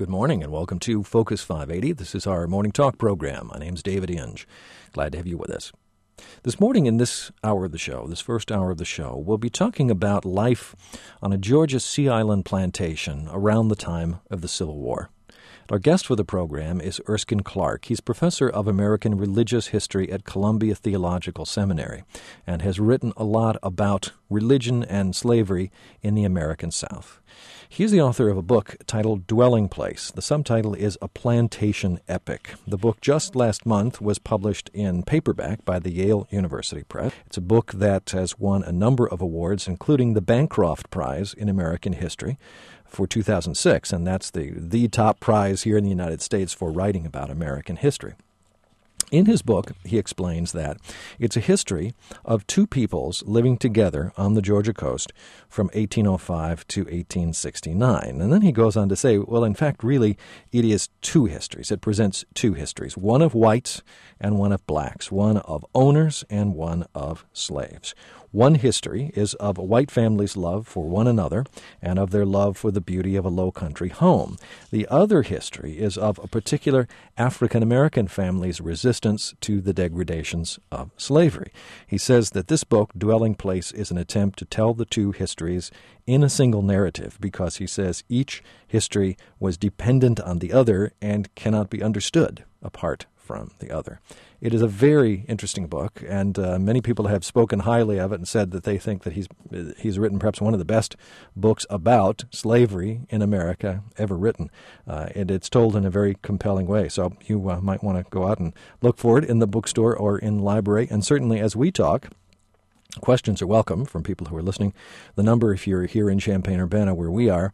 Good morning and welcome to Focus 580. This is our morning talk program. My name's David Inge. Glad to have you with us. This morning in this hour of the show, this first hour of the show, we'll be talking about life on a Georgia Sea Island plantation around the time of the Civil War. Our guest for the program is Erskine Clark. He's professor of American Religious History at Columbia Theological Seminary and has written a lot about religion and slavery in the American South. He's the author of a book titled Dwelling Place. The subtitle is A Plantation Epic. The book just last month was published in paperback by the Yale University Press. It's a book that has won a number of awards, including the Bancroft Prize in American History for 2006, and that's the top prize here in the United States for writing about American history. In his book, he explains that it's a history of two peoples living together on the Georgia coast from 1805 to 1869. And then he goes on to say, well, in fact, really, it is two histories. It presents two histories, one of whites and one of blacks, one of owners and one of slaves. One history is of a white family's love for one another and of their love for the beauty of a low-country home. The other history is of a particular African-American family's resistance to the degradations of slavery. He says that this book, Dwelling Place, is an attempt to tell the two histories in a single narrative because he says each history was dependent on the other and cannot be understood apart from the other. It is a very interesting book, and many people have spoken highly of it and said that they think that he's written perhaps one of the best books about slavery in America ever written. And it's told in a very compelling way. So you might want to go out and look for it in the bookstore or in the library. And certainly as we talk, questions are welcome from people who are listening. The number, if you're here in Champaign-Urbana, where we are,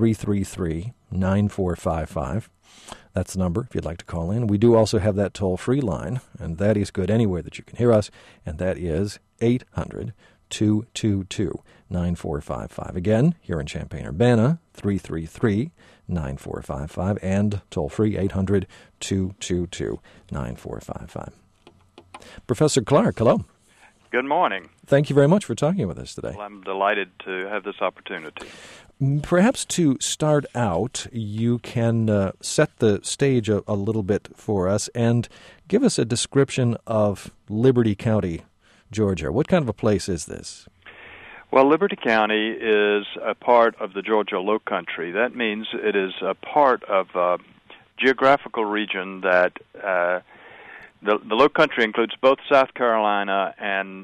333-9455. That's the number if you'd like to call in. We do also have that toll-free line, and that is good anywhere that you can hear us, and that is 800-222-9455. Again, here in Champaign-Urbana, 333-9455, and toll-free 800-222-9455. Professor Clark, hello. Good morning. Thank you very much for talking with us today. Well, I'm delighted to have this opportunity. Perhaps to start out, you can set the stage a little bit for us and give us a description of Liberty County, Georgia. What kind of a place is this? Well, Liberty County is a part of the Georgia Lowcountry. That means it is a part of a geographical region that the Lowcountry includes both South Carolina and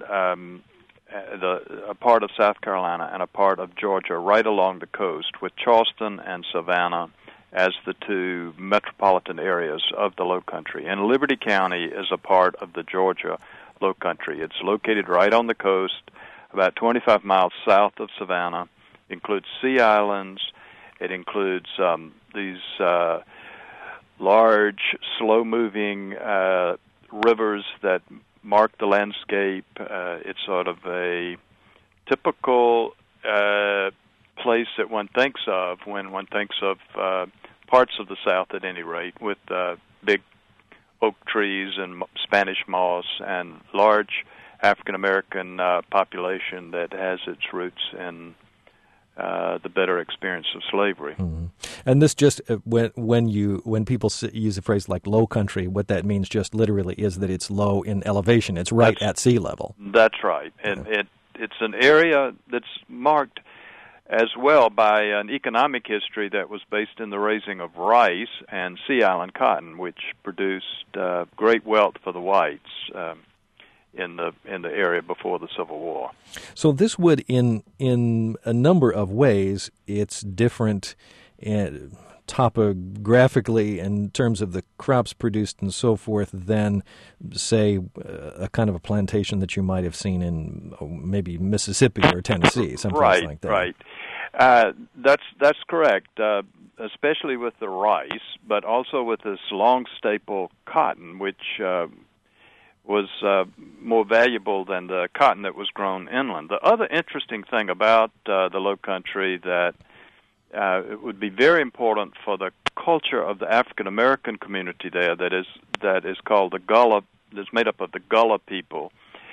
a part of South Carolina and a part of Georgia right along the coast, with Charleston and Savannah as the two metropolitan areas of the Lowcountry. And Liberty County is a part of the Georgia Lowcountry. It's located right on the coast, about 25 miles south of Savannah. It includes sea islands. It includes these large, slow-moving rivers that mark the landscape. It's sort of a typical place that one thinks of when one thinks of parts of the South, at any rate, with big oak trees and Spanish moss and large African-American population that has its roots in the bitter experience of slavery. Mm-hmm. And this just, when people use a phrase like low country, what that means just literally is that it's low in elevation. It's right at sea level. That's right. And it's an area that's marked as well by an economic history that was based in the raising of rice and Sea Island cotton, which produced great wealth for the whites in the area before the Civil War. So this would, in a number of ways, it's different topographically in terms of the crops produced and so forth than, say, a kind of a plantation that you might have seen in maybe Mississippi or Tennessee, someplace like that. Right. That's correct. Especially with the rice, but also with this long staple cotton, which was more valuable than the cotton that was grown inland. The other interesting thing about the Lowcountry that it would be very important for the culture of the African American community there, that is called the Gullah, that's made up of the Gullah people,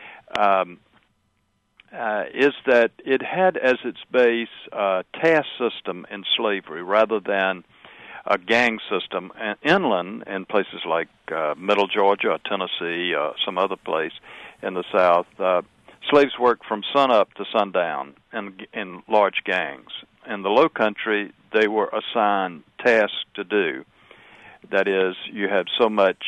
is that it had as its base a caste system in slavery rather than a gang system. And inland, in places like Middle Georgia or Tennessee or some other place in the South, slaves worked from sunup to sundown in large gangs. In the Low Country, they were assigned tasks to do. That is, you had so much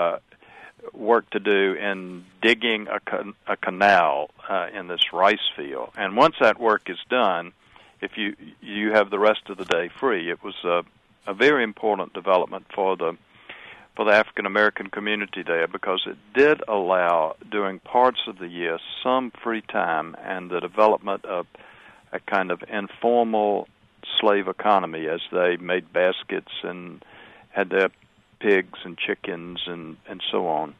work to do in digging a canal in this rice field. And once that work is done, if you have the rest of the day free. It was a very important development for the African American community there, because it did allow, during parts of the year, some free time and the development of a kind of informal slave economy, as they made baskets and had their pigs and chickens and so on.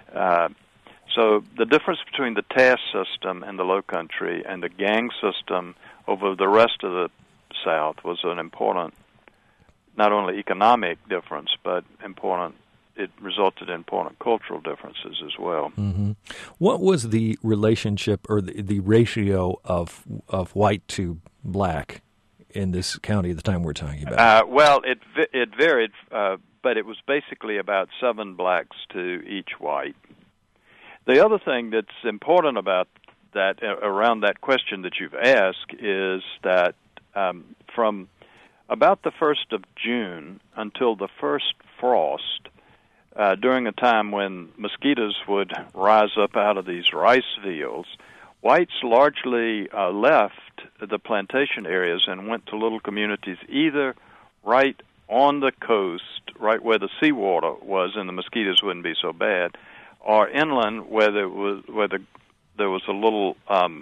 So the difference between the task system in the Low Country and the gang system over the rest of the South was an important, not only economic difference, but important. It resulted in important cultural differences as well. Mm-hmm. What was the relationship or the ratio of white to black in this county at the time we're talking about? Well, it varied, but it was basically about 7 blacks to each white. The other thing that's important about that, around that question that you've asked, is that from about the 1st of June until the first frost, during a time when mosquitoes would rise up out of these rice fields, whites largely left the plantation areas and went to little communities either right on the coast, right where the seawater was and the mosquitoes wouldn't be so bad, or inland where there was a little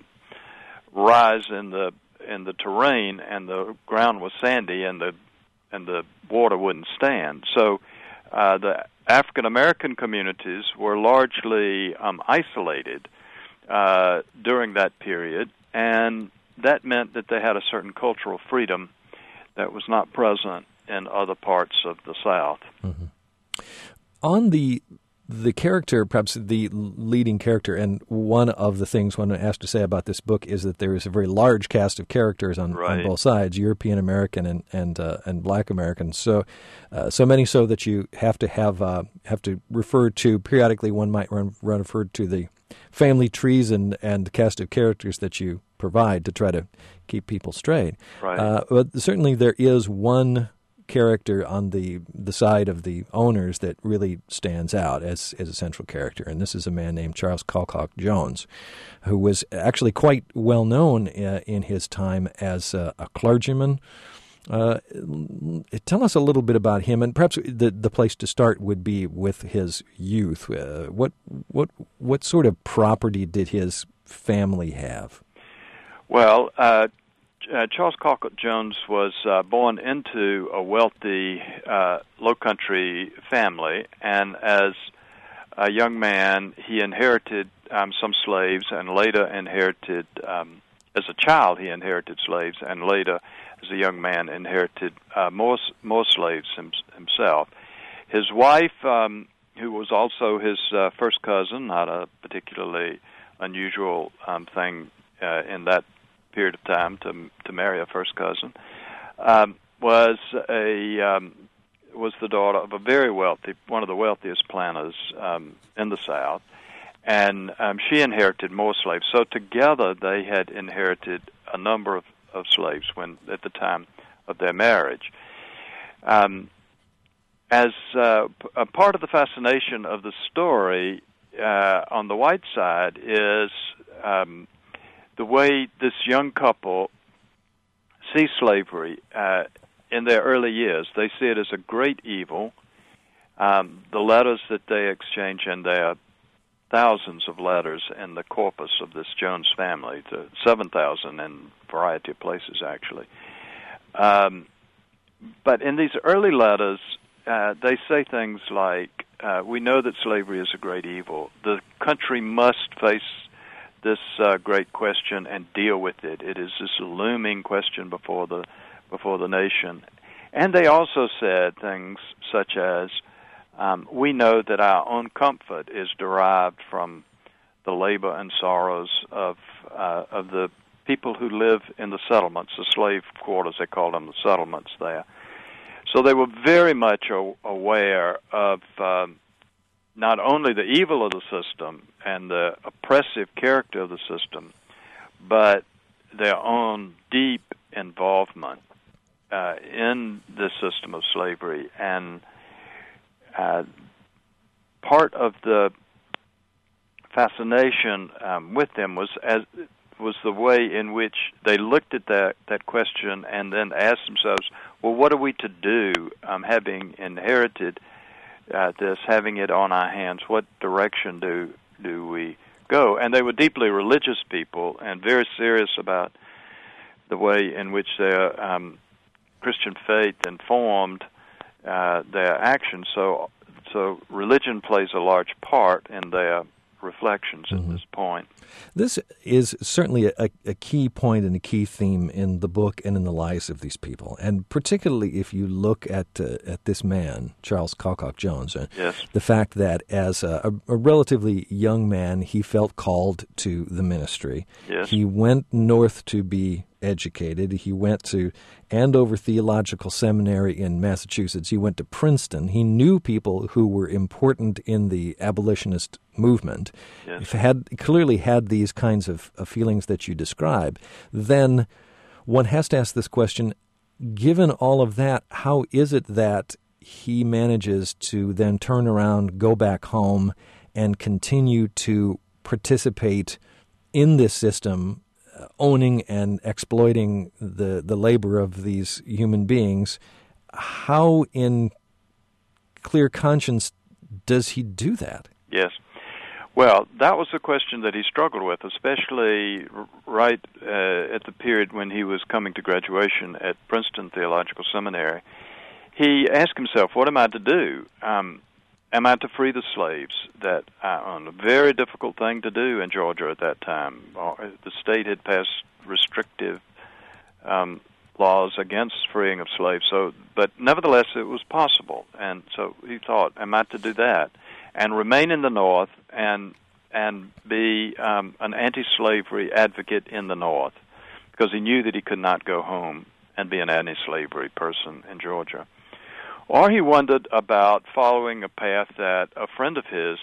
rise in the terrain and the ground was sandy and the water wouldn't stand. So the African American communities were largely isolated during that period, and that meant that they had a certain cultural freedom that was not present in other parts of the South. Mm-hmm. On the character, perhaps the leading character, and one of the things one has to say about this book is that there is a very large cast of characters on both sides, European American and Black American. So many so that you have to refer to periodically. One might refer to the family trees and the cast of characters that you provide to try to keep people straight. Right. But certainly there is one character on the side of the owners that really stands out as a central character, and this is a man named Charles Colcock Jones, who was actually quite well known in his time as a clergyman. Tell us a little bit about him, and perhaps the place to start would be with his youth. What sort of property did his family have? Well, Charles Colcock Jones was born into a wealthy Low Country family, and as a young man, he inherited some slaves, and later inherited, as a child, he inherited slaves, and later, as a young man, inherited more slaves himself. His wife, who was also his first cousin, not a particularly unusual thing in that period of time to marry a first cousin, was the daughter of a very wealthy, one of the wealthiest planters in the South, and she inherited more slaves. So together they had inherited a number of slaves at the time of their marriage. As a part of the fascination of the story on the white side is the way this young couple see slavery in their early years. They see it as a great evil. The letters that they exchange, and there are thousands of letters in the corpus of this Jones family, to 7,000 in a variety of places, actually. But in these early letters, they say things like, we know that slavery is a great evil. The country must face this great question and deal with it. It is this looming question before the nation. And they also said things such as, we know that our own comfort is derived from the labor and sorrows of the people who live in the settlements, the slave quarters, they call them, the settlements there. So they were very much aware of not only the evil of the system and the oppressive character of the system, but their own deep involvement in the system of slavery. And part of the fascination with them was the way in which they looked at that question and then asked themselves, well, what are we to do, having inherited this, having it on our hands? What direction do we go? And they were deeply religious people and very serious about the way in which their Christian faith informed their actions. So religion plays a large part in their reflections at this point. This is certainly a key point and a key theme in the book and in the lives of these people, and particularly if you look at this man, Charles Colcock Jones, yes. The fact that as a relatively young man, he felt called to the ministry. Yes. He went north to be educated. He went to Andover Theological Seminary in Massachusetts. He went to Princeton. He knew people who were important in the abolitionist movement. Yes. Clearly had these kinds of feelings that you describe. Then one has to ask this question, given all of that, how is it that he manages to then turn around, go back home, and continue to participate in this system, owning and exploiting the labor of these human beings? How in clear conscience does he do that? Yes. Well, that was the question that he struggled with, especially right at the period when he was coming to graduation at Princeton Theological Seminary. He asked himself, what am I to do? Am I to free the slaves? That a very difficult thing to do in Georgia at that time. The state had passed restrictive laws against freeing of slaves. But nevertheless, it was possible. And so he thought, am I to do that and remain in the North and be an anti-slavery advocate in the North? Because he knew that he could not go home and be an anti-slavery person in Georgia. Or he wondered about following a path that a friend of his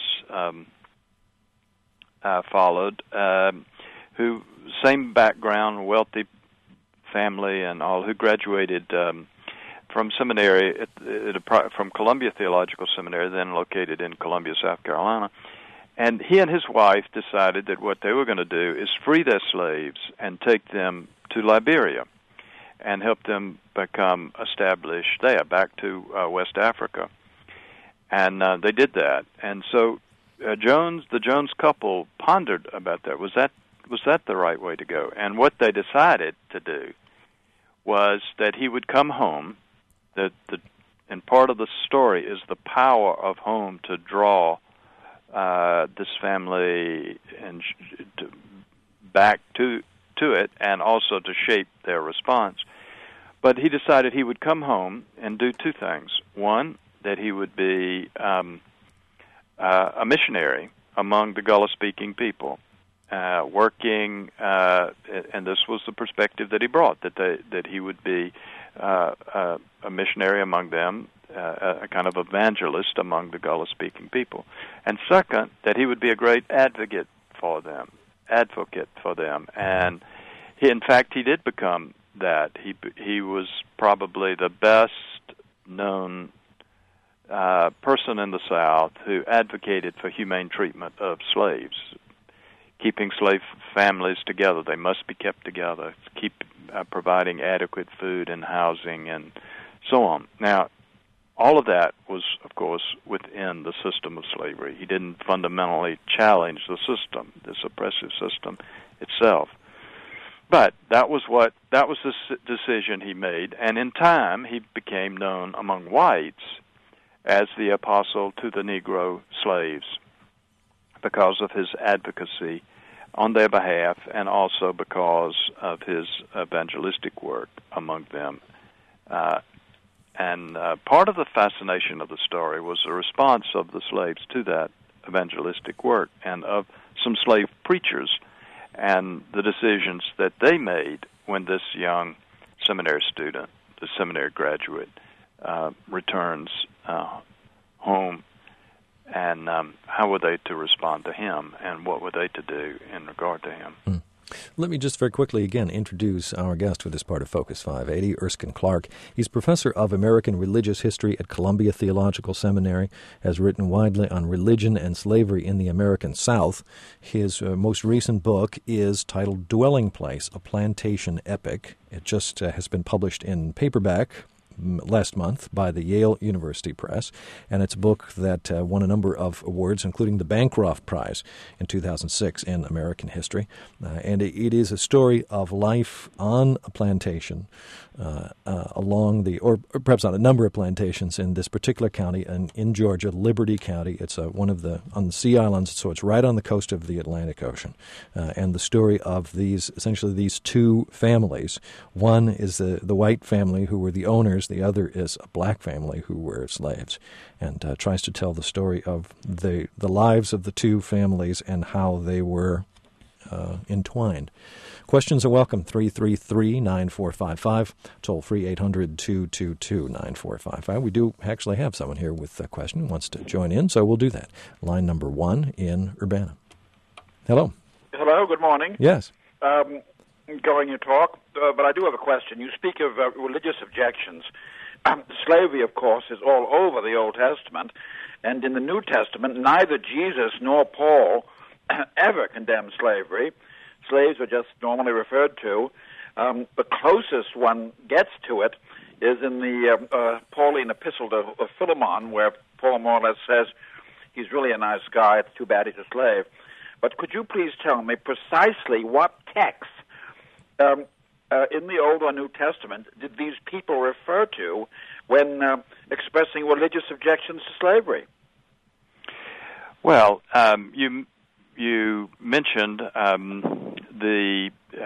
followed, who same background, wealthy family and all, who graduated from seminary from Columbia Theological Seminary, then located in Columbia, South Carolina. And he and his wife decided that what they were going to do is free their slaves and take them to Liberia and help them become established there, back to West Africa. And they did that. And so the Jones couple pondered about that. Was that the right way to go? And what they decided to do was that he would come home. And part of the story is the power of home to draw this family and back to it, and also to shape their response. But he decided he would come home and do two things. One, that he would be a missionary among the Gullah-speaking people, working, and this was the perspective that he brought, that he would be a missionary among them, a kind of evangelist among the Gullah-speaking people. And second, that he would be a great advocate for them. And in fact, he did become that. He was probably the best known person in the South who advocated for humane treatment of slaves, keeping slave families together. They must be kept together, keep providing adequate food and housing and so on. Now, all of that was, of course, within the system of slavery. He didn't fundamentally challenge the system, this oppressive system itself. But that was the decision he made, and in time he became known among whites as the apostle to the Negro slaves because of his advocacy on their behalf, and also because of his evangelistic work among them. And part of the fascination of the story was the response of the slaves to that evangelistic work, and of some slave preachers, and the decisions that they made when this young seminary student, the seminary graduate, returns home, and how were they to respond to him, and what were they to do in regard to him? Let me just very quickly again introduce our guest for this part of Focus 580, Erskine Clark. He's professor of American Religious History at Columbia Theological Seminary, has written widely on religion and slavery in the American South. His most recent book is titled Dwelling Place, a Plantation Epic. It just has been published in paperback last month by the Yale University Press, and it's a book that won a number of awards, including the Bancroft Prize in 2006 in American history. And it is a story of life on a plantation along the, or perhaps on a number of plantations in this particular county in Georgia, Liberty County. It's on the Sea Islands, so it's right on the coast of the Atlantic Ocean. And the story of essentially these two families. One is the white family who were the owners. The other is a black family who were slaves, and tries to tell the story of the lives of the two families and how they were entwined. Questions are welcome, 333-9455, toll-free 800-222-9455. We do actually have someone here with a question who wants to join in, so we'll do that. Line number 1 in Urbana. Hello. Hello, good morning. Yes. Enjoying your talk, but I do have a question. You speak of religious objections. Slavery, of course, is all over the Old Testament, and in the New Testament, neither Jesus nor Paul ever condemned slavery. Slaves are just normally referred to. The closest one gets to it is in the Pauline epistle to Philemon, where Paul more or less says he's really a nice guy, it's too bad he's a slave. But could you please tell me precisely what text in the Old or New Testament did these people refer to when expressing religious objections to slavery? Well, you mentioned the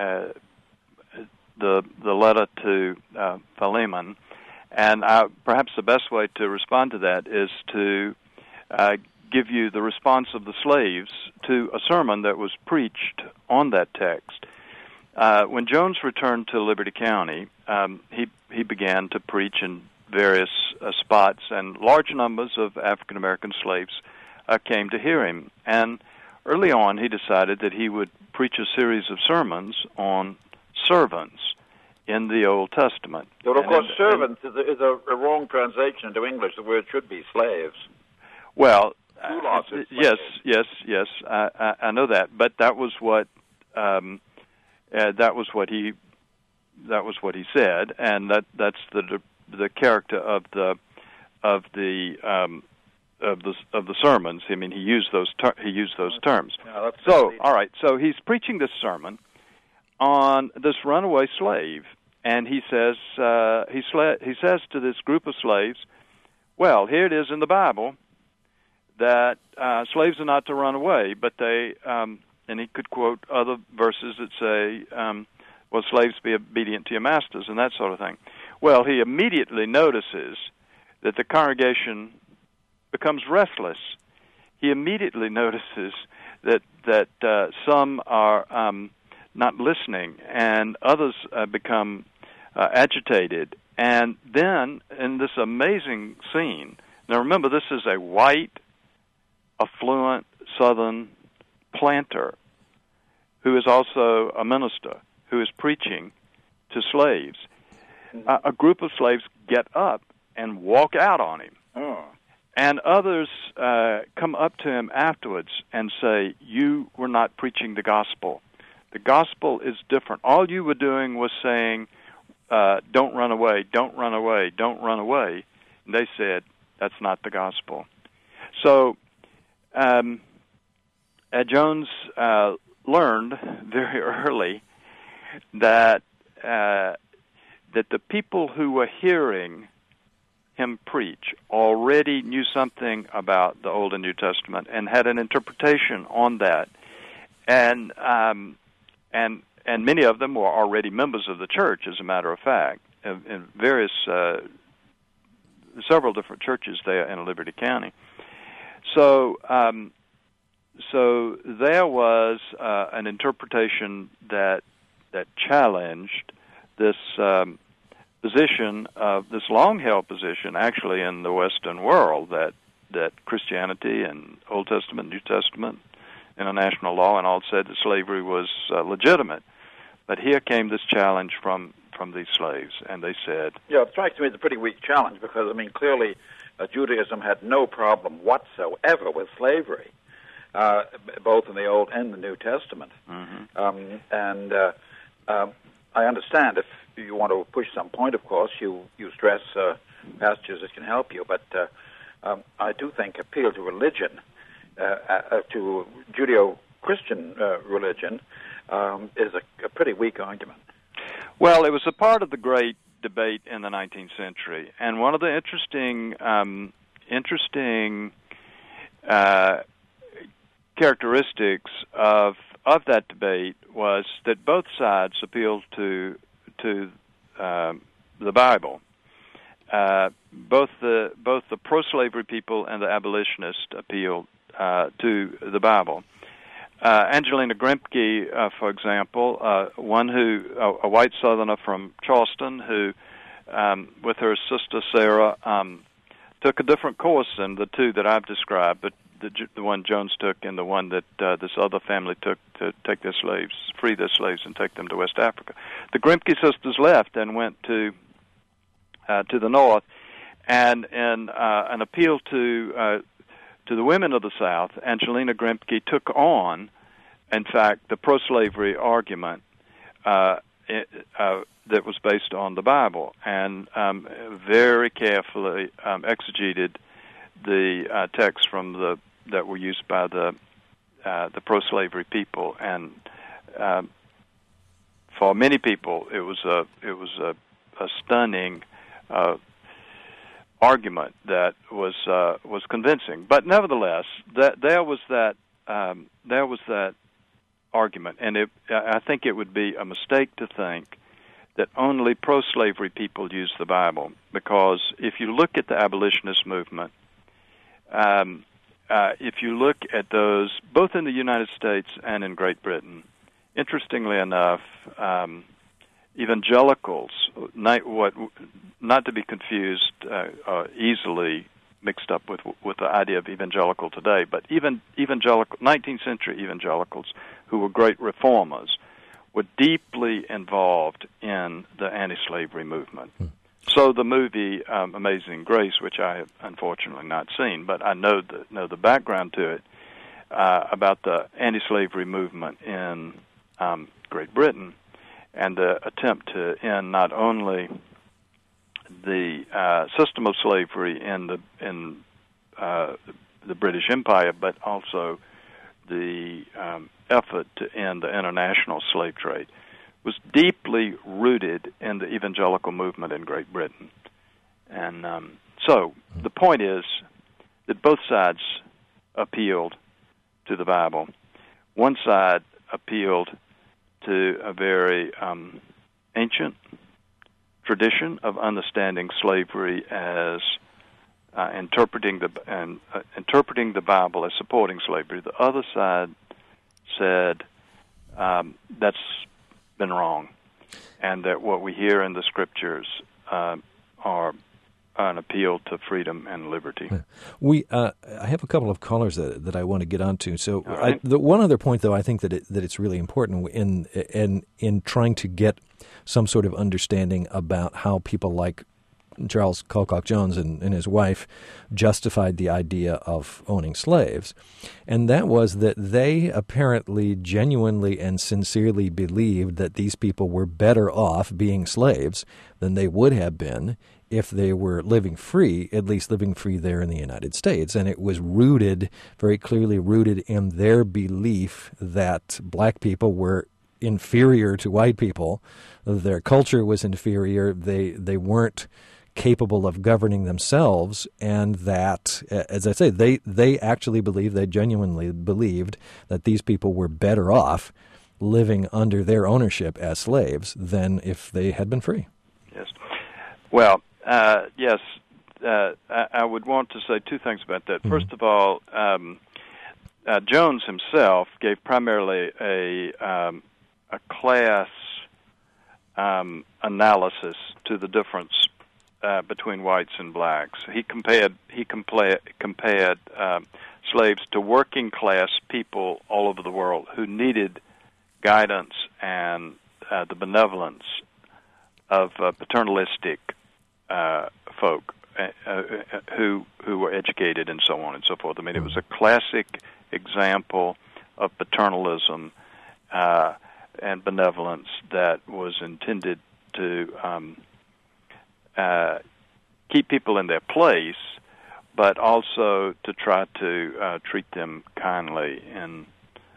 letter to Philemon, and perhaps the best way to respond to that is to give you the response of the slaves to a sermon that was preached on that text. When Jones returned to Liberty County, he began to preach in various spots, and large numbers of African American slaves came to hear him. And early on, he decided that he would preach a series of sermons on servants in the Old Testament. But of course, servants is a wrong translation into English. The word should be slaves. Well, yes, I know that, but that was what he said, and that's the character of the sermons. I mean, he used those terms. Yeah, so, all right. So he's preaching this sermon on this runaway slave, and he says he says to this group of slaves, "Well, here it is in the Bible that slaves are not to run away, but they." And he could quote other verses that say, "Well, slaves, be obedient to your masters," and that sort of thing. Well, he immediately notices that the congregation becomes restless. He immediately notices that some are not listening, and others become agitated. And then, in this amazing scene, now remember, this is a white, affluent Southern planter who is also a minister who is preaching to slaves. A group of slaves get up and walk out on him. Oh. And others come up to him afterwards and say, "You were not preaching the gospel. The gospel is different. All you were doing was saying, don't run away, don't run away, don't run away." And they said, "That's not the gospel." So Jones learned very early that the people who were hearing him preach already knew something about the Old and New Testament and had an interpretation on that, and many of them were already members of the church, as a matter of fact, in various several different churches there in Liberty County. So there was an interpretation that challenged this position of this long-held position, actually in the Western world, that Christianity and Old Testament, New Testament, international law, and all said that slavery was legitimate. But here came this challenge from these slaves, and they said... Yeah, it strikes me as a pretty weak challenge because, I mean, clearly Judaism had no problem whatsoever with slavery, both in the Old and the New Testament. Mm-hmm. I understand if you want to push some point, of course, you stress passages that can help you, but I do think appeal to religion, to Judeo-Christian religion, is a pretty weak argument. Well, it was a part of the great debate in the 19th century, and one of the interesting characteristics of that debate was that both sides appealed to the Bible. Both the pro-slavery people and the abolitionists appealed to the Bible. Angelina Grimke, for example, a white Southerner from Charleston, who, with her sister Sarah, took a different course than the two that I've described, but the one Jones took and the one that this other family took to take their slaves, free their slaves, and take them to West Africa. The Grimke sisters left and went to the north, and in an appeal to the women of the South, Angelina Grimke took on, in fact, the pro-slavery argument that was based on the Bible, and very carefully exegeted the texts that were used by the pro-slavery people, and for many people, it was a stunning argument that was convincing. But nevertheless, there was that argument, and I think it would be a mistake to think that only pro-slavery people use the Bible, because if you look at the abolitionist movement, if you look at those, both in the United States and in Great Britain, interestingly enough, evangelicals, not to be confused, easily mixed up with the idea of evangelical today, but even 19th century evangelicals who were great reformers were deeply involved in the anti-slavery movement. So the movie Amazing Grace, which I have unfortunately not seen, but I know the background to it, about the anti-slavery movement in Great Britain, and the attempt to end not only the system of slavery in the British Empire, but also the effort to end the international slave trade, was deeply rooted in the evangelical movement in Great Britain. And so the point is that both sides appealed to the Bible. One side appealed to a very ancient tradition of understanding slavery as interpreting the Bible as supporting slavery. The other side said that's been wrong, and that what we hear in the Scriptures are an appeal to freedom and liberty. I have a couple of callers that I want to get onto. So, right. The one other point, though, I think that it's really important in trying to get some sort of understanding about how people like Charles Colcock Jones and his wife justified the idea of owning slaves, and that was that they apparently genuinely and sincerely believed that these people were better off being slaves than they would have been if they were living free, at least living free there in the United States. And it was very clearly rooted in their belief that black people were inferior to white people. Their culture was inferior. They weren't capable of governing themselves, and that, as I say, they actually believed, they genuinely believed that these people were better off living under their ownership as slaves than if they had been free. Yes. Well, yes, I would want to say two things about that. Mm-hmm. First of all, Jones himself gave primarily a class analysis to the difference between whites and blacks. He compared slaves to working class people all over the world who needed guidance and the benevolence of paternalistic folk who were educated and so on and so forth. I mean, it was a classic example of paternalism and benevolence that was intended to keep people in their place, but also to try to treat them kindly and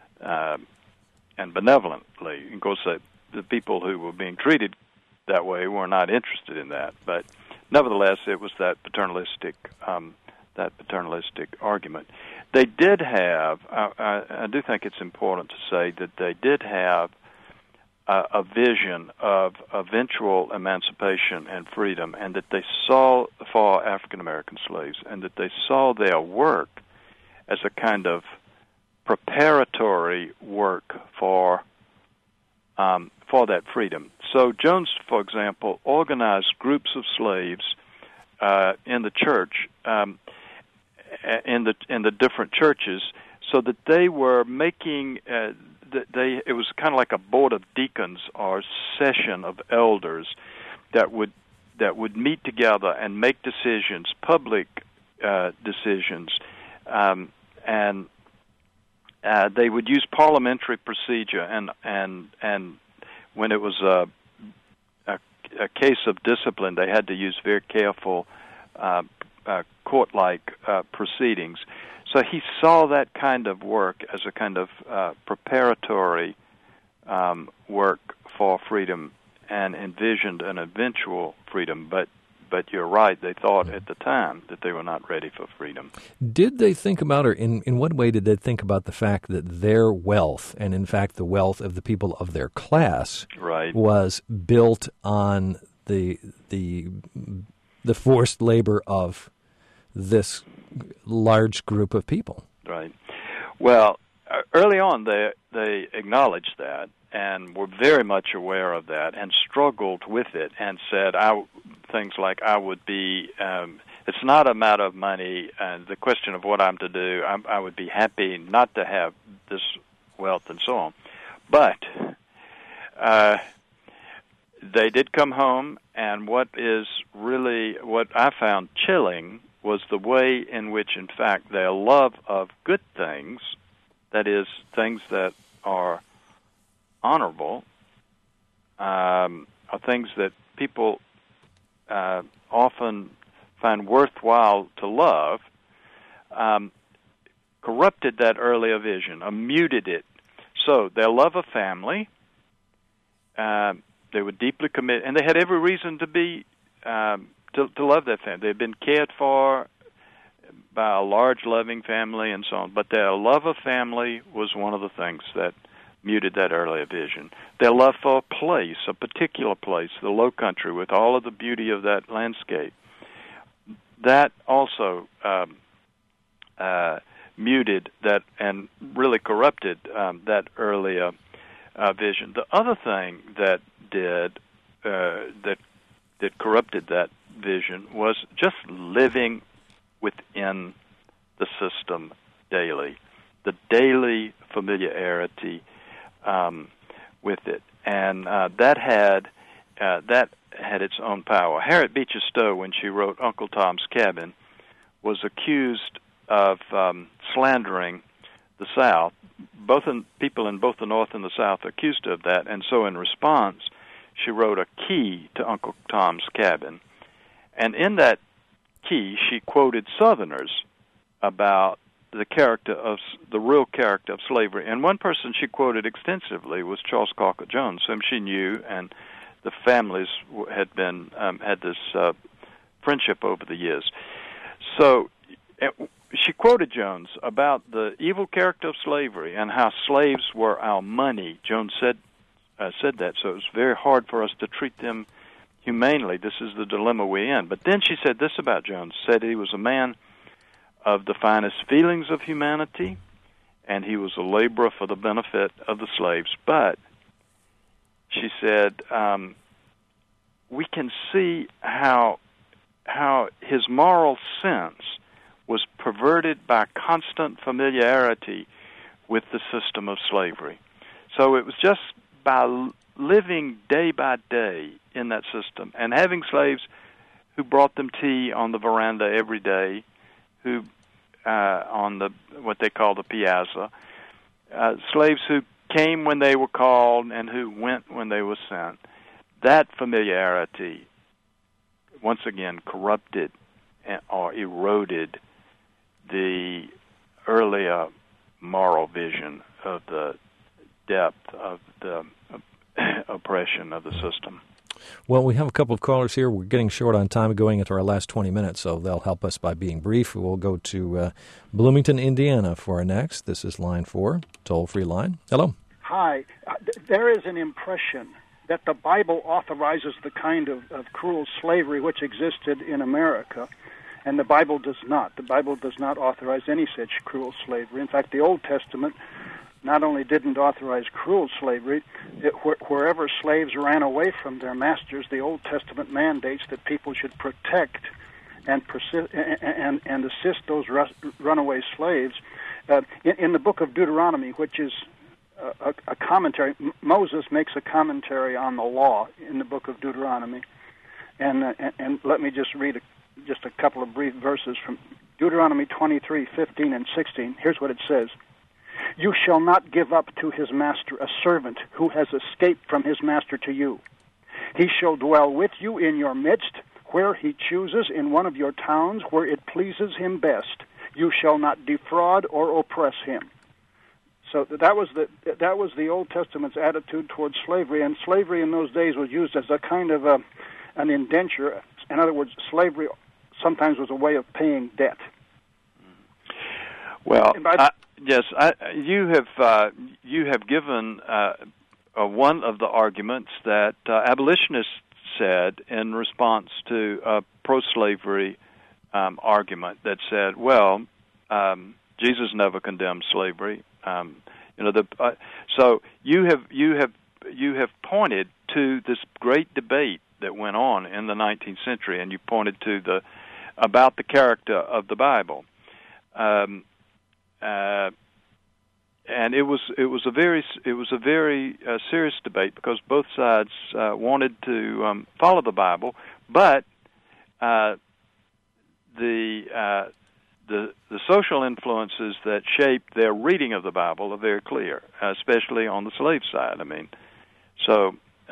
benevolently. Of course, the people who were being treated that way were not interested in that, but nevertheless, it was that paternalistic argument. They did have. I do think it's important to say that they did have a vision of eventual emancipation and freedom, and that they saw for African American slaves, and that they saw their work as a kind of preparatory work for that freedom. So Jones, for example, organized groups of slaves in the church, in the different churches, so that they were making. It was kind of like a board of deacons or session of elders that would meet together and make decisions, public decisions, and they would use parliamentary procedure. And when it was a case of discipline, they had to use very careful court-like proceedings. So he saw that kind of work as a kind of preparatory work for freedom, and envisioned an eventual freedom. But you're right, they thought at the time that they were not ready for freedom. Did they think about, or in what way did they think about the fact that their wealth, and in fact the wealth of the people of their class, right, was built on the forced labor of this large group of people? Right. Well, early on they acknowledged that and were very much aware of that and struggled with it and said things like, I would be, it's not a matter of money and the question of what I'm to do. I would be happy not to have this wealth and so on. But they did come home, and what I found chilling was the way in which, in fact, their love of good things, that is, things that are honorable, are things that people often find worthwhile to love, corrupted that earlier vision, muted it. So their love of family, they were deeply committed, and they had every reason to be to love their family. They've been cared for by a large, loving family and so on. But their love of family was one of the things that muted that earlier vision. Their love for a place, a particular place, the Low Country, with all of the beauty of that landscape, that also muted that and really corrupted that earlier vision. The other thing that corrupted that vision was just living within the system daily, the daily familiarity with it, and that had its own power. Harriet Beecher Stowe, when she wrote Uncle Tom's Cabin, was accused of slandering the South. People in both the North and the South accused her of that, and so in response, she wrote a key to Uncle Tom's Cabin. And in that key, she quoted Southerners about the real character of slavery. And one person she quoted extensively was Charles Carker Jones, whom she knew, and the families had this friendship over the years. So she quoted Jones about the evil character of slavery and how slaves were our money. Jones said that, so it was very hard for us to treat them humanely. This is the dilemma we're in. But then she said this about Jones, said he was a man of the finest feelings of humanity, and he was a laborer for the benefit of the slaves. But she said we can see how his moral sense was perverted by constant familiarity with the system of slavery. So it was just by living day by day in that system and having slaves who brought them tea on the veranda every day, who on the what they call the piazza, slaves who came when they were called and who went when they were sent. That familiarity, once again, corrupted or eroded the earlier moral vision of the depth of the oppression of the system. Well, we have a couple of callers here. We're getting short on time, going into our last 20 minutes, so they'll help us by being brief. We'll go to Bloomington, Indiana for our next. This is line 4, toll-free line. Hello. Hi. There is an impression that the Bible authorizes the kind of cruel slavery which existed in America, and the Bible does not. The Bible does not authorize any such cruel slavery. In fact, the Old Testament not only didn't authorize cruel slavery, wherever slaves ran away from their masters, the Old Testament mandates that people should protect and assist those runaway slaves. In the book of Deuteronomy, which is a commentary, Moses makes a commentary on the law in the book of Deuteronomy. And let me just read just a couple of brief verses from Deuteronomy 23:15 and 16. Here's what it says. You shall not give up to his master a servant who has escaped from his master to you. He shall dwell with you in your midst, where he chooses, in one of your towns, where it pleases him best. You shall not defraud or oppress him. So that was the Old Testament's attitude towards slavery, and slavery in those days was used as a kind of an indenture. In other words, slavery sometimes was a way of paying debt. Well, yes, you have given one of the arguments that abolitionists said in response to a pro-slavery argument that said, well, Jesus never condemned slavery. So you have pointed to this great debate that went on in the 19th century, and you pointed to about the character of the Bible. And it was a very serious debate because both sides wanted to follow the Bible, but the social influences that shaped their reading of the Bible are very clear, especially on the slave side. I mean, so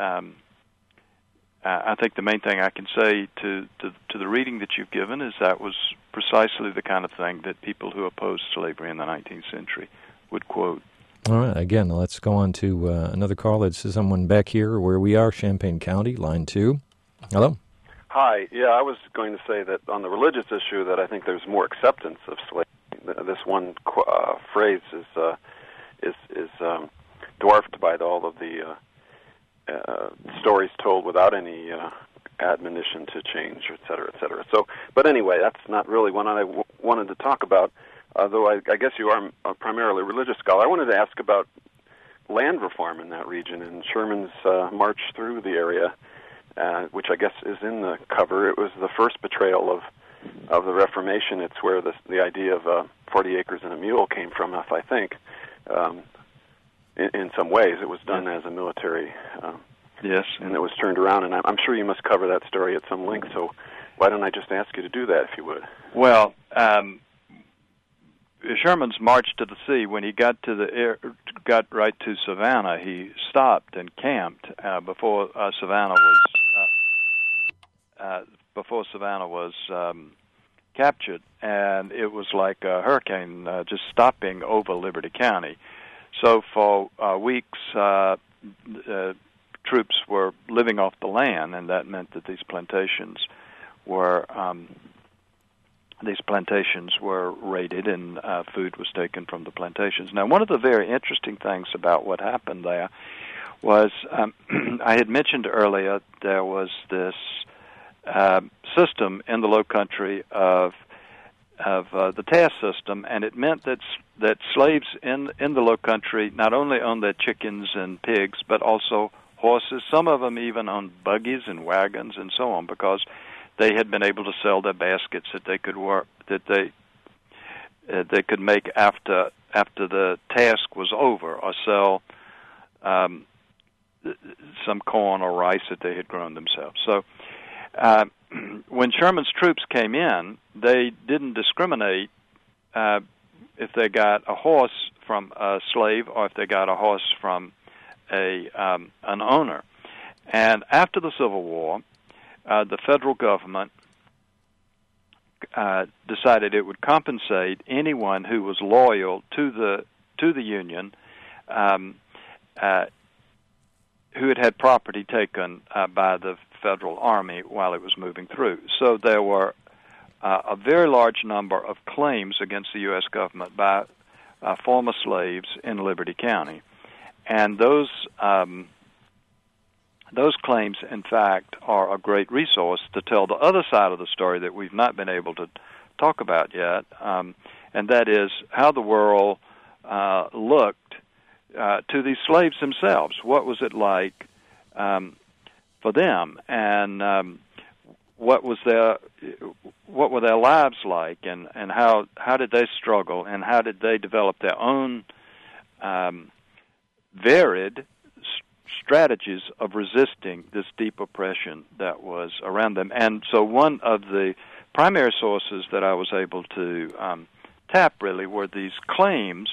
I think the main thing I can say to the reading that you've given is that was precisely the kind of thing that people who opposed slavery in the 19th century would quote. All right. Again, let's go on to another call. It's someone back here where we are, Champaign County, line 2. Hello. Hi. Yeah, I was going to say that on the religious issue that I think there's more acceptance of slavery. This one phrase is dwarfed by all of the stories told without any admonition to change, et cetera, et cetera. So, but anyway, that's not really one I wanted to talk about, though I guess you are a primarily religious scholar. I wanted to ask about land reform in that region and Sherman's march through the area, which I guess is in the cover. It was the first betrayal of the Reformation. It's where the idea of 40 acres and a mule came from, if I think. In some ways, it was done as a military, yes, and it was turned around. And I'm sure you must cover that story at some length. So, why don't I just ask you to do that, if you would? Well, Sherman's march to the sea. When he got right to Savannah, he stopped and camped before Savannah was captured, and it was like a hurricane just stopping over Liberty County. So for weeks, troops were living off the land, and that meant that these plantations were raided, and food was taken from the plantations. Now, one of the very interesting things about what happened there was I had mentioned earlier there was this system in the Low Country of the task system, and it meant that slaves in the Low Country not only owned their chickens and pigs, but also horses. Some of them even owned buggies and wagons and so on, because they had been able to sell their baskets that they could they could make after the task was over, or sell some corn or rice that they had grown themselves. So when Sherman's troops came in, they didn't discriminate if they got a horse from a slave or if they got a horse from an owner. And after the Civil War, the federal government decided it would compensate anyone who was loyal to the Union, who had property taken by the Federal Army while it was moving through. So there were a very large number of claims against the U.S. government by former slaves in Liberty County, and those claims, in fact, are a great resource to tell the other side of the story that we've not been able to talk about yet, and that is how the world looked to these slaves themselves. What was it like for them, and what were their lives like, and how did they struggle, and how did they develop their own varied strategies of resisting this deep oppression that was around them. And so one of the primary sources that I was able to tap really were these claims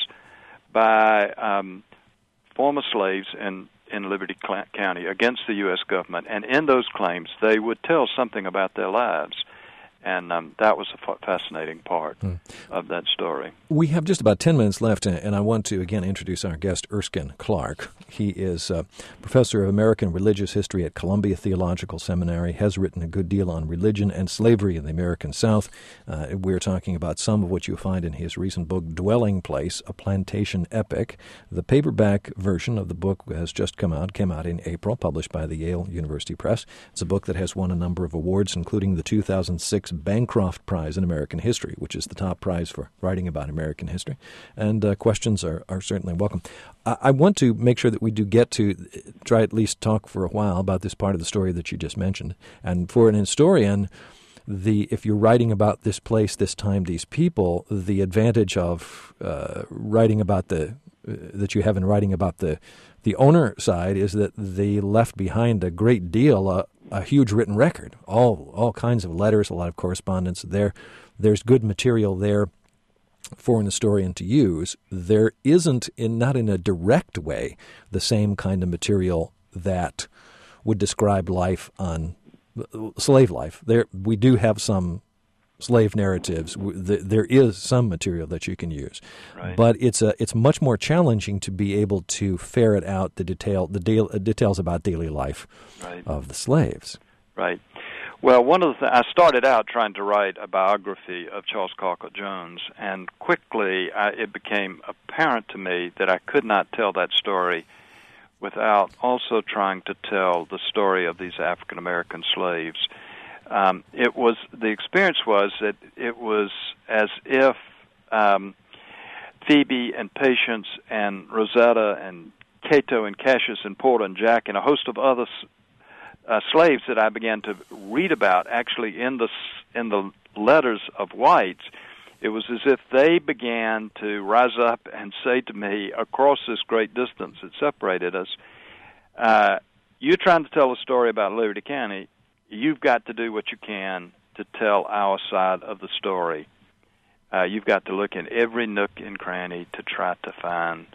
by former slaves in Liberty County against the U.S. government. And in those claims, they would tell something about their lives. And that was a fascinating part of that story. We have just about 10 minutes left, and I want to again introduce our guest, Erskine Clark. He is professor of American Religious History at Columbia Theological Seminary, has written a good deal on religion and slavery in the American South. We're talking about some of what you'll find in his recent book, Dwelling Place, A Plantation Epic. The paperback version of the book has just came out in April, published by the Yale University Press. It's a book that has won a number of awards, including the 2006 Bancroft Prize in American History, which is the top prize for writing about American history. And questions are certainly welcome. I want to make sure that we do get to try at least talk for a while about this part of the story that you just mentioned. And for an historian, if you're writing about this place, this time, these people, the advantage of writing about that you have in writing about the owner side is that they left behind a great deal, a huge written record, all kinds of letters, a lot of correspondence there. There's good material there for an historian to use. There isn't, not in a direct way, the same kind of material that would describe life on slave life. We do have some slave narratives. There is some material that you can use, right. But it's much more challenging to be able to ferret out the details about daily life right. of the slaves. Right. Well, one of the I started out trying to write a biography of Charles Colquitt Jones, and quickly it became apparent to me that I could not tell that story without also trying to tell the story of these African American slaves. The experience was that it was as if Phoebe and Patience and Rosetta and Cato and Cassius and Porter and Jack and a host of other slaves that I began to read about actually in the letters of whites, it was as if they began to rise up and say to me across this great distance that separated us, you're trying to tell a story about Liberty County, you've got to do what you can to tell our side of the story. You've got to look in every nook and cranny to try to find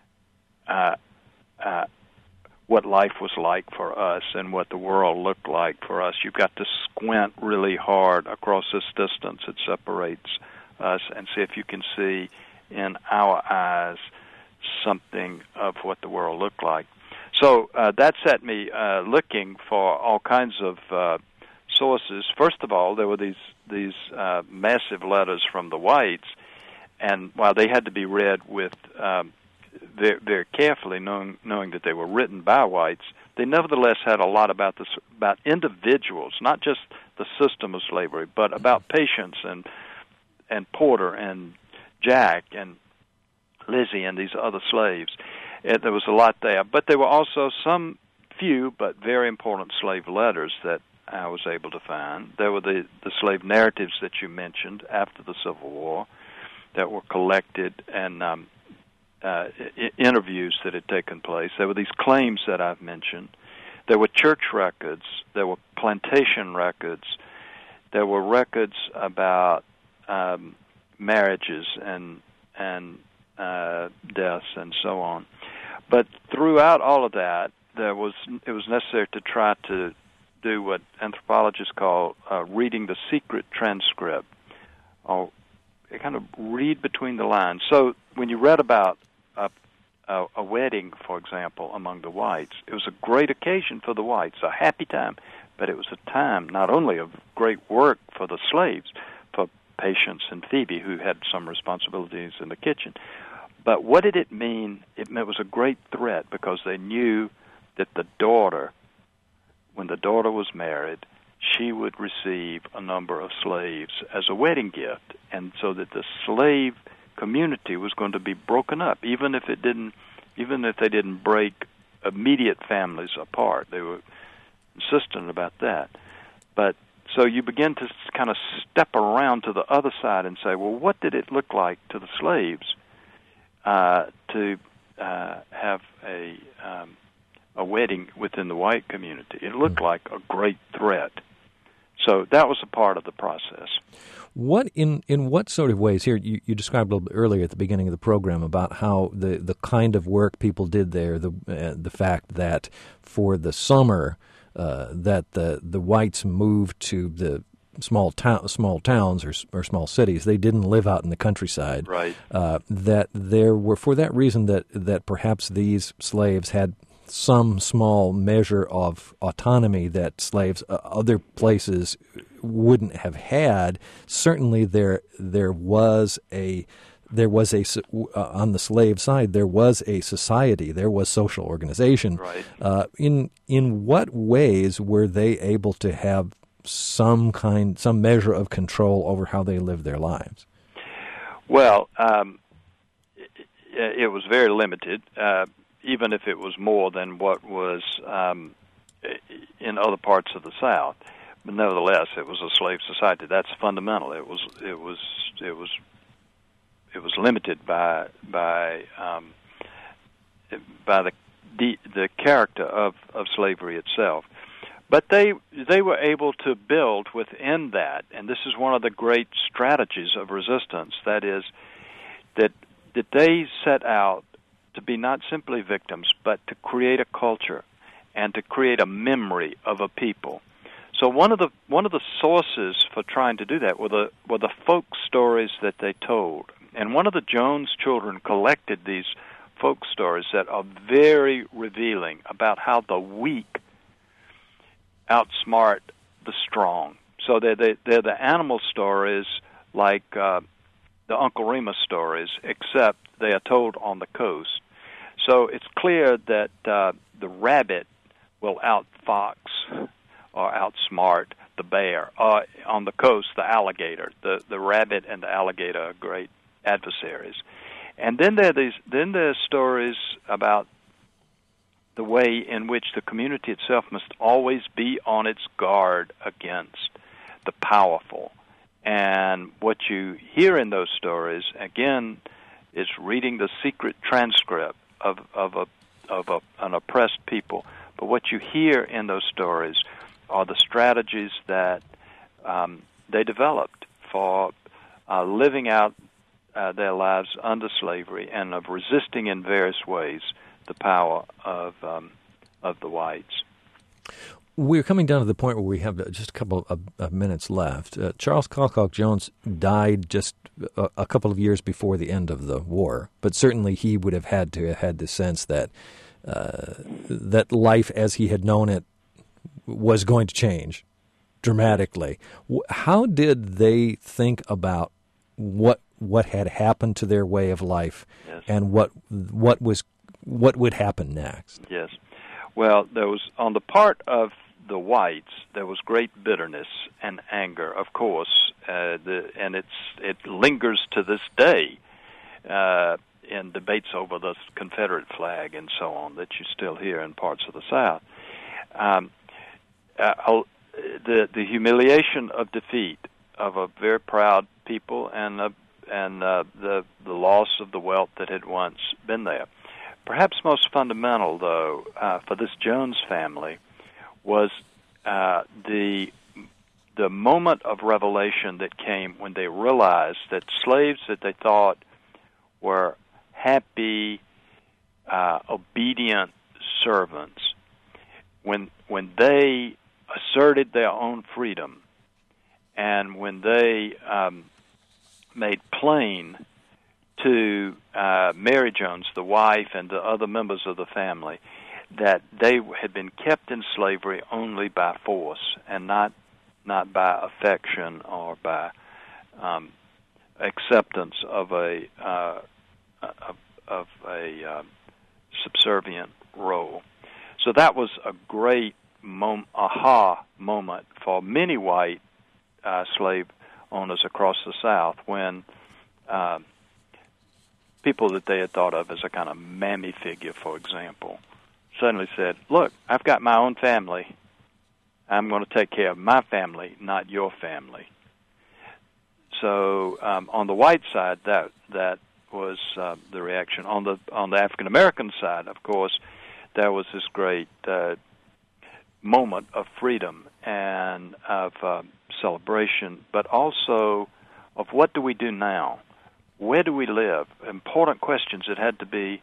what life was like for us and what the world looked like for us. You've got to squint really hard across this distance that separates us and see if you can see in our eyes something of what the world looked like. So that set me looking for all kinds of sources. First of all, there were these massive letters from the whites, and while they had to be read with very carefully, knowing that they were written by whites, they nevertheless had a lot about individuals, not just the system of slavery, but about Patience and Porter and Jack and Lizzie and these other slaves. There was a lot there, but there were also some few but very important slave letters that I was able to find. There were the slave narratives that you mentioned after the Civil War that were collected, and interviews that had taken place. There were these claims that I've mentioned. There were church records. There were plantation records. There were records about marriages and deaths and so on. But throughout all of that, it was necessary to try to do what anthropologists call reading the secret transcript, or kind of read between the lines. So when you read about a wedding, for example, among the whites, it was a great occasion for the whites, a happy time, but it was a time not only of great work for the slaves, for Patience and Phoebe, who had some responsibilities in the kitchen. But what did it mean? It was a great threat, because they knew that the daughter, when the daughter was married, she would receive a number of slaves as a wedding gift, and so that the slave community was going to be broken up, even if they didn't break immediate families apart. They were insistent about that. But so you begin to kind of step around to the other side and say, well, what did it look like to the slaves to have a wedding within the white community? It looked like a great threat. So that was a part of the process. What in what sort of ways here? You described a little bit earlier at the beginning of the program about how the kind of work people did there, the fact that for the summer that the whites moved to the small towns or small cities. They didn't live out in the countryside. Right. That there were, for that reason, that perhaps these slaves had some small measure of autonomy that slaves other places wouldn't have had. Certainly there was a on the slave side, there was a society, there was social organization. Right. In what ways were they able to have some measure of control over how they lived their lives? Well, it was very limited, even if it was more than what was in other parts of the South. But nevertheless, it was a slave society. That's fundamental. It was limited by the character of slavery itself. But they were able to build within that, and this is one of the great strategies of resistance. That is, that they set out to be not simply victims, but to create a culture and to create a memory of a people. So one of the sources for trying to do that were the folk stories that they told. And one of the Jones children collected these folk stories that are very revealing about how the weak outsmart the strong. So they're the animal stories like the Uncle Remus stories, except they are told on the coast. So it's clear that the rabbit will outfox or outsmart the bear. On the coast, the alligator. The rabbit and the alligator are great adversaries. And then there's stories about the way in which the community itself must always be on its guard against the powerful. And what you hear in those stories, again, is reading the secret transcript of an oppressed people. But what you hear in those stories are the strategies that they developed for living out their lives under slavery and of resisting in various ways the power of the whites. We're coming down to the point where we have just a couple of minutes left. Charles Colcock Jones died just a couple of years before the end of the war, but certainly he would have had to have had the sense that that life as he had known it was going to change dramatically. How did they think about what had happened to their way of life, yes, and what would happen next? Yes. Well, there was, on the part of the whites, there was great bitterness and anger, of course, and it lingers to this day in debates over the Confederate flag and so on that you still hear in parts of the South. the humiliation of defeat of a very proud people and the loss of the wealth that had once been there. Perhaps most fundamental, though, for this Jones family was the moment of revelation that came when they realized that slaves that they thought were happy, obedient servants, when they asserted their own freedom, and when they made plain to Mary Jones, the wife, and the other members of the family, that they had been kept in slavery only by force and not by affection or by acceptance of a subservient role. So that was a great aha moment for many white slave owners across the South when people that they had thought of as a kind of mammy figure, for example, suddenly said, look, I've got my own family. I'm going to take care of my family, not your family. So on the white side, that was the reaction. On the African American side, of course, there was this great moment of freedom and of celebration, but also of what do we do now? Where do we live? Important questions that had to be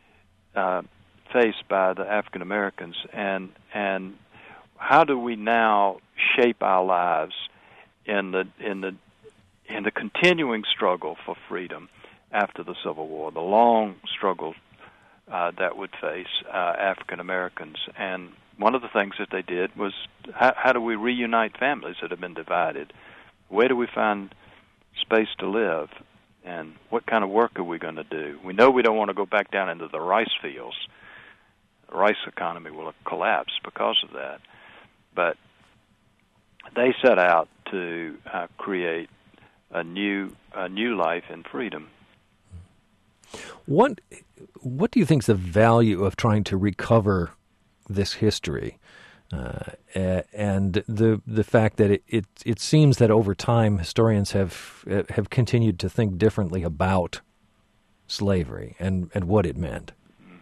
faced by the African Americans, and how do we now shape our lives in the continuing struggle for freedom after the Civil War, the long struggle that would face African Americans. And one of the things that they did was how do we reunite families that have been divided? Where do we find space to live? And what kind of work are we going to do? We know we don't want to go back down into the rice fields. The rice economy will collapse because of that. But they set out to create a new life in freedom. What do you think is the value of trying to recover this history, and the fact that it seems that over time historians have continued to think differently about slavery and what it meant?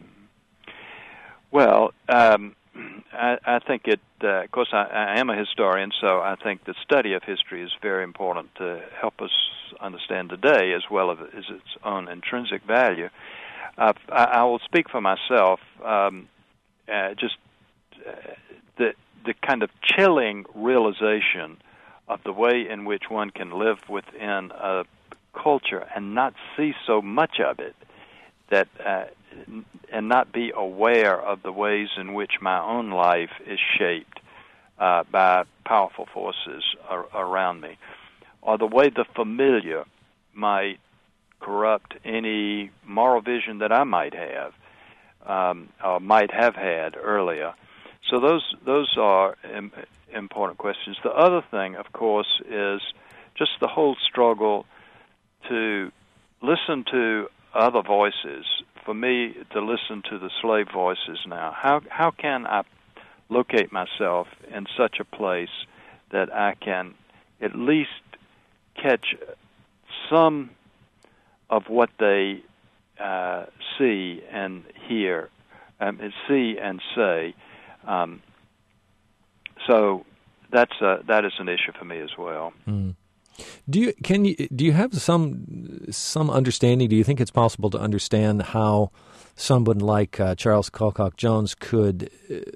Well, I think it. Of course, I am a historian, so I think the study of history is very important to help us understand today, as well as its own intrinsic value. I will speak for myself. Just the kind of chilling realization of the way in which one can live within a culture and not see so much of it, that and not be aware of the ways in which my own life is shaped by powerful forces around me, or the way the familiar might corrupt any moral vision that I might have or might have had earlier. So those are important questions. The other thing, of course, is just the whole struggle to listen to other voices. For me, to listen to the slave voices now. How can I locate myself in such a place that I can at least catch some of what they see and hear, see and say? So that is an issue for me as well. Mm. Do you have some understanding? Do you think it's possible to understand how someone like Charles Colcock Jones could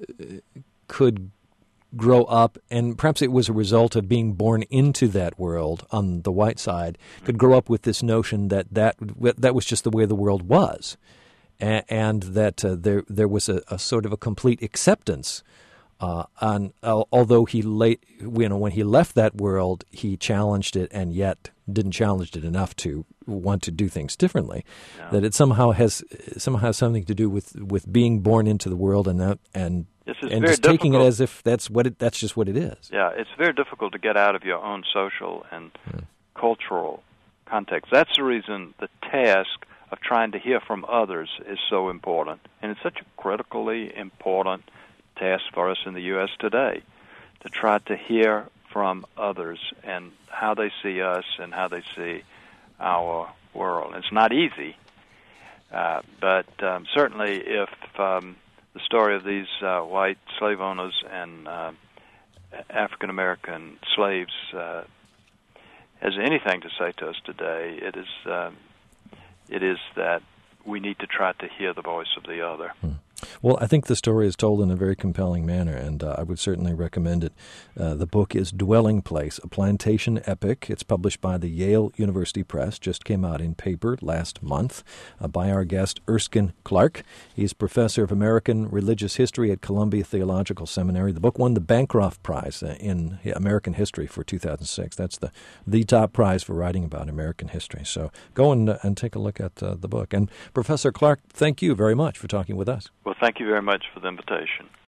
grow up, and perhaps it was a result of being born into that world on the white side, could grow up with this notion that was just the way the world was, and that there was a sort of a complete acceptance. Although when he left that world, he challenged it, and yet didn't challenge it enough to want to do things differently. No. That it somehow has something to do with being born into the world and just taking it as if that's just what it is. Yeah, it's very difficult to get out of your own social and cultural context. That's the reason the task of trying to hear from others is so important, and it's such a critically important task for us in the U.S. today, to try to hear from others and how they see us and how they see our world. It's not easy, but certainly if the story of these white slave owners and African-American slaves has anything to say to us today, it is that we need to try to hear the voice of the other. Well, I think the story is told in a very compelling manner, and I would certainly recommend it. The book is Dwelling Place, a Plantation Epic. It's published by the Yale University Press, just came out in paper last month, by our guest Erskine Clark. He's professor of American Religious History at Columbia Theological Seminary. The book won the Bancroft Prize in American History for 2006. That's the top prize for writing about American history. So go and take a look at the book. And Professor Clark, thank you very much for talking with us. Well, thank you very much for the invitation.